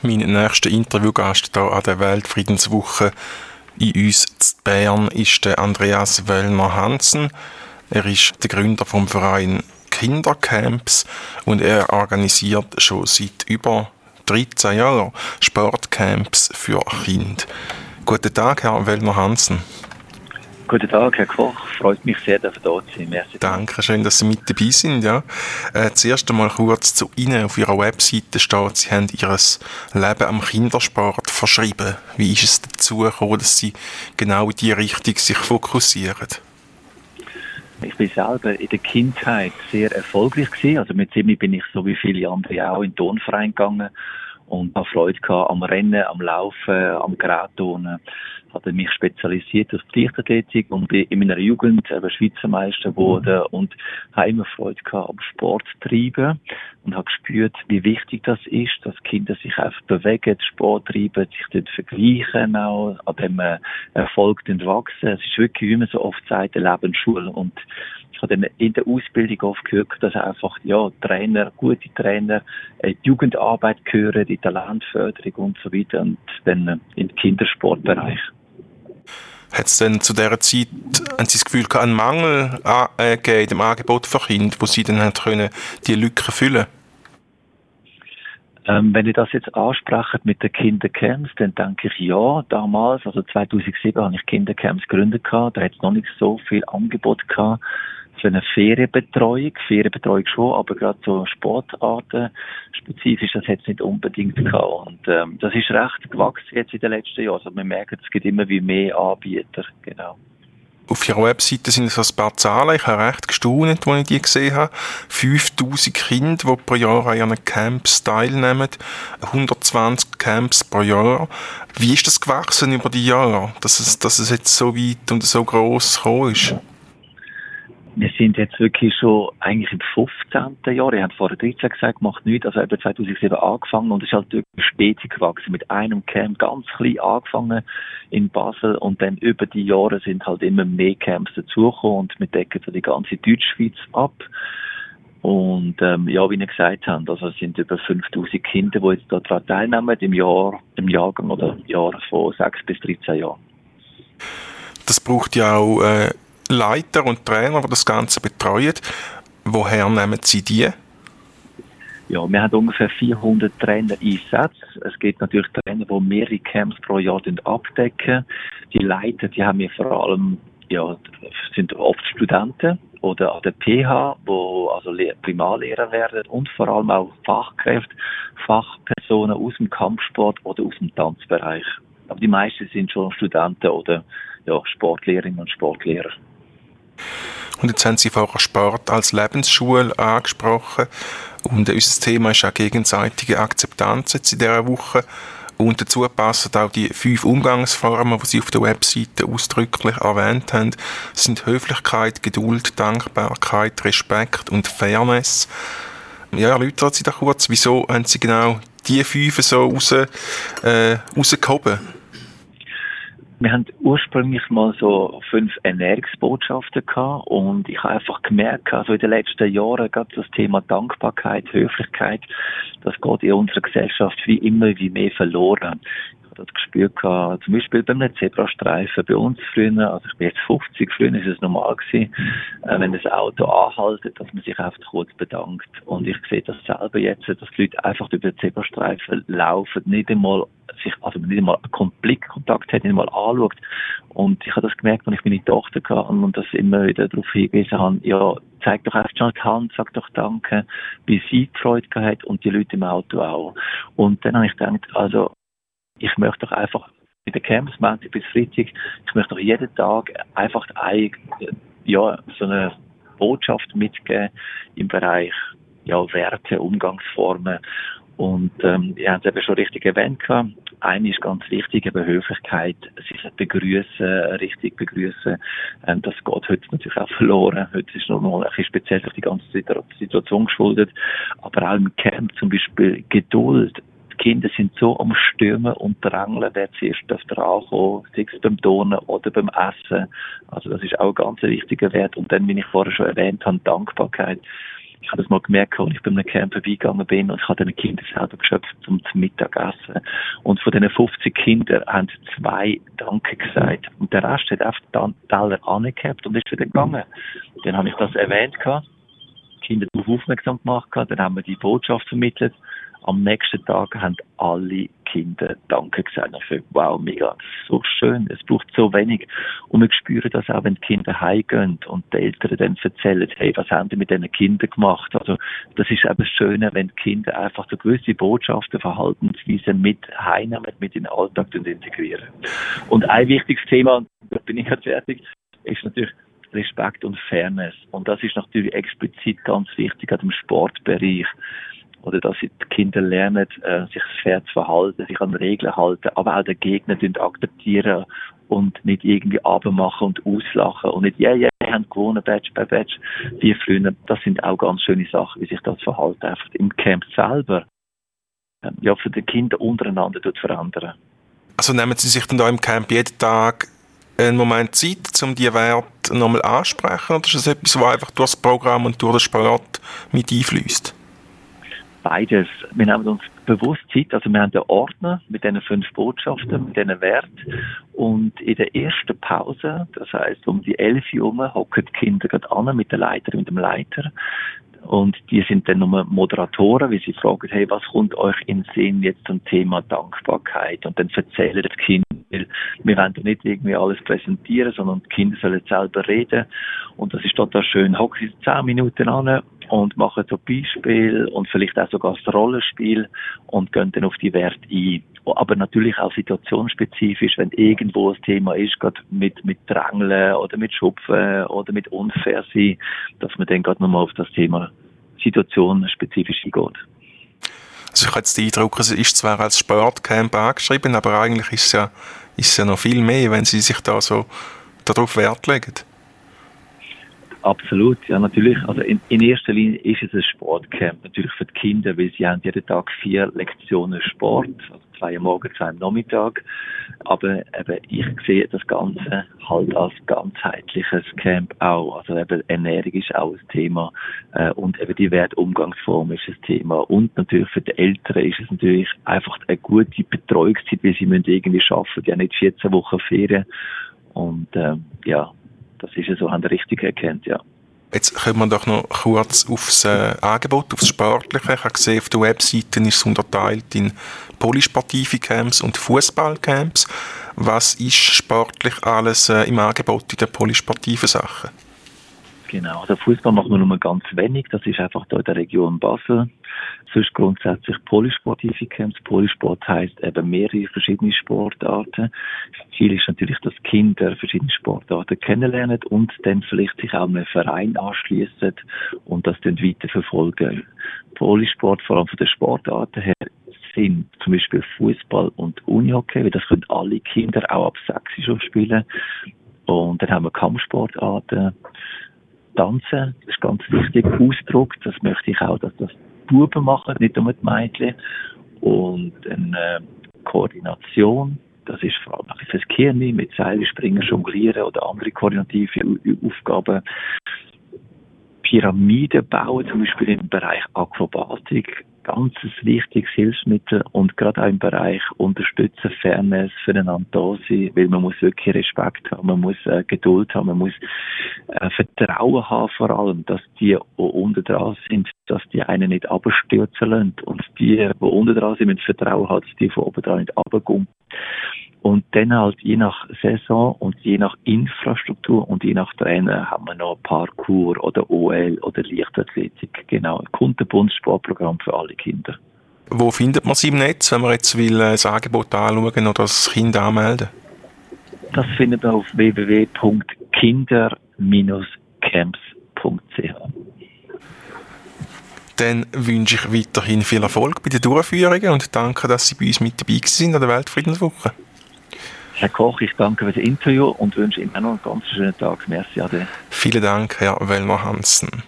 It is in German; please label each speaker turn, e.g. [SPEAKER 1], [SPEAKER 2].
[SPEAKER 1] Mein nächster Interviewgast hier an der Weltfriedenswoche in uns in Bern ist der Andreas Wöllner-Hansen. Er ist der Gründer vom Verein Kindercamps und er organisiert schon seit über 13 Jahren Sportcamps für Kinder. Guten Tag, Herr Wöllner-Hansen.
[SPEAKER 2] Guten Tag, Herr Koch. Freut mich sehr, dass Sie da sind. Merci.
[SPEAKER 1] Danke schön, dass Sie mit dabei sind. Ja. Zuerst einmal kurz zu Ihnen. Auf Ihrer Webseite steht, Sie haben Ihr Leben am Kindersport verschrieben. Wie ist es dazu gekommen, dass Sie genau in diese Richtung sich fokussieren?
[SPEAKER 2] Ich bin selber in der Kindheit sehr erfolgreich gewesen. Also mit 7 bin ich so wie viele andere auch in den Turnverein gegangen und habe Freude gehabt am Rennen, am Laufen, am Gerätturnen. Hatte mich spezialisiert auf die Leichtathletik und bin in meiner Jugend Schweizer Meister geworden und habe immer Freude gehabt am Sport treiben und habe gespürt, wie wichtig das ist, dass Kinder sich einfach bewegen, Sport treiben, sich dort vergleichen auch, an dem Erfolg wachsen. Es ist wirklich, wie man so oft sagt, eine Lebensschule und ich habe dann in der Ausbildung oft gehört, dass einfach, Trainer, gute Trainer, die Jugendarbeit gehören, die Talentförderung und so weiter und dann im Kindersportbereich.
[SPEAKER 1] Hat es denn zu dieser Zeit, haben Sie das Gefühl gehabt, einen Mangel gegeben im Angebot für Kinder, wo Sie dann können die Lücken füllen?
[SPEAKER 2] Wenn ihr das jetzt ansprecht mit den Kindercamps, dann denke ich ja, damals, also 2007 habe ich Kindercamps gegründet gehabt, da hat es noch nicht so viel Angebot gehabt für eine Ferienbetreuung schon, aber gerade so Sportarten spezifisch, das hat es nicht unbedingt gehabt und das ist recht gewachsen jetzt in den letzten Jahren, also man merkt, es gibt immer wie mehr Anbieter, genau.
[SPEAKER 1] Auf Ihrer Webseite sind so ein paar Zahlen. Ich habe recht gestaunt, als ich die gesehen habe. 5000 Kinder, die pro Jahr an ihren Camps teilnehmen. 120 Camps pro Jahr. Wie ist das gewachsen über die Jahre, dass es jetzt so weit und so gross gekommen ist?
[SPEAKER 2] Wir sind jetzt wirklich schon eigentlich im 15. Jahr. Ich habe vorher 13 gesagt, macht nichts. Also eben 2007 angefangen und es ist halt wirklich stetig gewachsen. Mit einem Camp ganz klein angefangen in Basel und dann über die Jahre sind halt immer mehr Camps dazugekommen und wir decken so die ganze Deutschschweiz ab. Und wie ihr gesagt habt, also es sind über 5000 Kinder, die jetzt daran teilnehmen im Jahrgang oder im Jahr von 6 bis 13 Jahren.
[SPEAKER 1] Das braucht ja auch Leiter und Trainer, die das Ganze betreuen. Woher nehmen Sie die?
[SPEAKER 2] Ja, wir haben ungefähr 400 Trainer Einsätze. Es gibt natürlich Trainer, die mehrere Camps pro Jahr abdecken. Die Leiter, die haben wir vor allem, sind oft Studenten oder an der PH, wo also Primarlehrer werden und vor allem auch Fachkräfte, Fachpersonen aus dem Kampfsport oder aus dem Tanzbereich. Aber die meisten sind schon Studenten oder Sportlehrerinnen und Sportlehrer.
[SPEAKER 1] Und jetzt haben Sie vorher Sport als Lebensschule angesprochen. Und unser Thema ist auch gegenseitige Akzeptanz jetzt in dieser Woche. Und dazu passen auch die 5 Umgangsformen, die Sie auf der Webseite ausdrücklich erwähnt haben. Das sind Höflichkeit, Geduld, Dankbarkeit, Respekt und Fairness. Ja, erläutern Sie da kurz, wieso haben Sie genau die 5 so rausgehoben?
[SPEAKER 2] Wir haben ursprünglich mal so 5 Ernährungsbotschaften gehabt und ich habe einfach gemerkt, also in den letzten Jahren gerade das Thema Dankbarkeit, Höflichkeit, das geht in unserer Gesellschaft wie immer wie mehr verloren. Ich habe das gespürt gehabt, zum Beispiel beim Zebrastreifen bei uns früher, also ich bin jetzt 50, früher ist es normal gewesen, wenn das Auto anhaltet, dass man sich einfach kurz bedankt. Und ich sehe das selber jetzt, dass die Leute einfach über den Zebrastreifen laufen, nicht einmal einen Blickkontakt hat, nicht einmal anschaut. Und ich habe das gemerkt, als ich meine Tochter hatte und das immer wieder darauf hingewiesen habe, zeig doch einfach schon die Hand, sag doch Danke, wie sie die Freude gehabt und die Leute im Auto auch. Und dann habe ich gedacht, also, ich möchte doch einfach mit den Camps, Montag bis Freitag, ich möchte doch jeden Tag einfach so eine Botschaft mitgeben im Bereich, Werte, Umgangsformen. Und ihr habt es eben schon richtig erwähnt. Eine ist ganz wichtig, eben Höflichkeit, sich richtig begrüßen. Das geht heute natürlich auch verloren. Heute ist noch mal ein bisschen speziell durch die ganze Situation geschuldet. Aber auch im Camp zum Beispiel Geduld. Die Kinder sind so am Stürmen und Drängeln, wer zuerst ankommen, sei es beim Turnen oder beim Essen. Also das ist auch ein ganz wichtiger Wert. Und dann, wie ich vorher schon erwähnt habe, Dankbarkeit. Ich habe das mal gemerkt, als ich bei einem Camp vorbeigegangen bin und ich habe den Kindern selber geschöpft zum Mittagessen. Und von diesen 50 Kindern haben 2 Danke gesagt. Und der Rest hat einfach den Teller angehabt und ist wieder gegangen. Dann habe ich das erwähnt gehabt, die Kinder darauf aufmerksam gemacht gehabt, dann haben wir die Botschaft vermittelt. Am nächsten Tag haben alle Kinder Danke gesagt. Ich dachte, wow, mega, so schön, es braucht so wenig. Und wir spüren das auch, wenn die Kinder heimgehen und die Eltern dann erzählen, hey, was haben die mit diesen Kindern gemacht? Also, das ist eben das Schöne, wenn die Kinder einfach so gewisse Botschaften, Verhaltensweisen mit heimnehmen, mit in den Alltag integrieren. Und ein wichtiges Thema, und da bin ich jetzt fertig, ist natürlich Respekt und Fairness. Und das ist natürlich explizit ganz wichtig an dem Sportbereich. Oder dass die Kinder lernen, sich fair zu verhalten, sich an Regeln halten, aber auch den Gegner akzeptieren und nicht irgendwie abmachen und auslachen und nicht, wir haben gewonnen, Badge bei Badge, wie früher. Das sind auch ganz schöne Sachen, wie sich das Verhalten einfach im Camp selber für die Kinder untereinander verändern.
[SPEAKER 1] Also nehmen Sie sich dann da im Camp jeden Tag einen Moment Zeit, um die Werte nochmal ansprechen, oder ist das etwas, was einfach durch das Programm und durch den Sport mit einfließt?
[SPEAKER 2] Beides. Wir nehmen uns bewusst Zeit, also wir haben den Ordner mit diesen 5 Botschaften, mit diesen Werten und in der ersten Pause, das heisst um die 11 Uhr herum, hocken die Kinder gerade an mit der Leiterin, mit dem Leiter und die sind dann nur Moderatoren, wie sie fragen, hey, was kommt euch in den Sinn jetzt zum Thema Dankbarkeit und dann erzählen die Kinder, wir wollen ja nicht irgendwie alles präsentieren, sondern die Kinder sollen selber reden und das ist total schön, hocken sie 10 Minuten an und machen so Beispiele und vielleicht auch sogar das Rollenspiel und gehen dann auf die Werte ein. Aber natürlich auch situationsspezifisch, wenn irgendwo das Thema ist, gerade mit Drängeln oder mit Schupfen oder mit Unfair sein, dass man dann gerade nochmal auf das Thema situationsspezifisch eingeht.
[SPEAKER 1] Also ich habe jetzt den Eindruck, es ist zwar als Sportcamp angeschrieben, aber eigentlich ist es ja noch viel mehr, wenn Sie sich da so darauf Wert legen.
[SPEAKER 2] Absolut, ja natürlich. Also in erster Linie ist es ein Sportcamp, natürlich für die Kinder, weil sie haben jeden Tag 4 Lektionen Sport, also 2 am Morgen, 2 am Nachmittag. Aber eben, ich sehe das Ganze halt als ganzheitliches Camp auch. Also eben Ernährung ist auch ein Thema und eben die Wertumgangsform ist ein Thema. Und natürlich für die Eltern ist es natürlich einfach eine gute Betreuungszeit, weil sie müssen irgendwie arbeiten, die haben nicht 14 Wochen Ferien. Und das ist ja so, haben wir richtig erkannt, ja.
[SPEAKER 1] Jetzt kommen wir doch noch kurz aufs Angebot, aufs Sportliche. Ich habe gesehen, auf der Webseite ist es unterteilt in polysportive Camps und Fußballcamps. Was ist sportlich alles im Angebot in den polysportiven Sachen?
[SPEAKER 2] Genau, also Fußball machen wir nur ganz wenig, das ist einfach da in der Region Basel. Sonst grundsätzlich polysportive Camps. Polysport heisst eben mehrere verschiedene Sportarten. Das Ziel ist natürlich, dass Kinder verschiedene Sportarten kennenlernen und dann vielleicht sich auch einem Verein anschliessen und das dann weiterverfolgen. Polysport, vor allem von den Sportarten her, sind zum Beispiel Fußball und Unihockey, weil das können alle Kinder auch ab 6 schon spielen. Und dann haben wir Kampfsportarten. Tanzen, das ist ganz wichtig. Ausdruck, das möchte ich auch, dass das Buben machen, nicht nur die Mädchen. Und eine Koordination, das ist vor allem fürs Gehirn, mit Seilen springen, jonglieren oder andere koordinative Aufgaben. Pyramiden bauen, zum Beispiel im Bereich Akrobatik, ganz wichtiges Hilfsmittel und gerade auch im Bereich Unterstützen, Fairness, füreinander da sein, weil man muss wirklich Respekt haben, man muss Geduld haben, man muss Vertrauen haben vor allem, dass die unten dran sind, dass die einen nicht abstürzen lassen und die unten dran sind, müssen Vertrauen haben, dass die von oben dran nicht runterkommen. Und dann halt je nach Saison und je nach Infrastruktur und je nach Trainer haben wir noch Parkour oder OL oder Leichtathletik. Genau, ein kundenbundes Sportprogramm für alle Kinder.
[SPEAKER 1] Wo findet man sie im Netz, wenn man jetzt will, das Angebot anschauen oder das Kind anmelden?
[SPEAKER 2] Das findet man auf www.kinder-camps.ch.
[SPEAKER 1] Dann wünsche ich weiterhin viel Erfolg bei den Durchführungen und danke, dass Sie bei uns mit dabei sind an der Weltfriedenswoche.
[SPEAKER 2] Herr Koch, ich danke für das Interview und wünsche Ihnen noch einen ganz schönen Tag. Merci, Ade.
[SPEAKER 1] Vielen Dank, Herr Wellmer-Hansen.